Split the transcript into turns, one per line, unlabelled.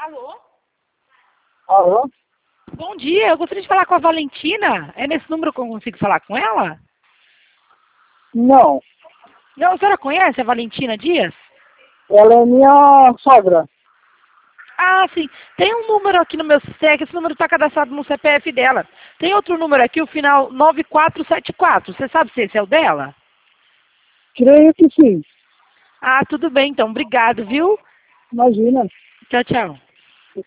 Alô?
Alô?
Bom dia, eu gostaria de falar com a Valentina. É nesse número que eu consigo falar com ela?
Não,
Não, a senhora conhece a Valentina Dias?
ela é minha sogra.
Ah, sim. Tem um número aqui no meu sistema, que esse número está cadastrado no CPF dela. Tem outro número aqui, o final 9474. Você sabe se esse é o dela?
Creio que sim.
Ah, tudo bem, então. Obrigado, viu?
Imagina.
Tchau, tchau.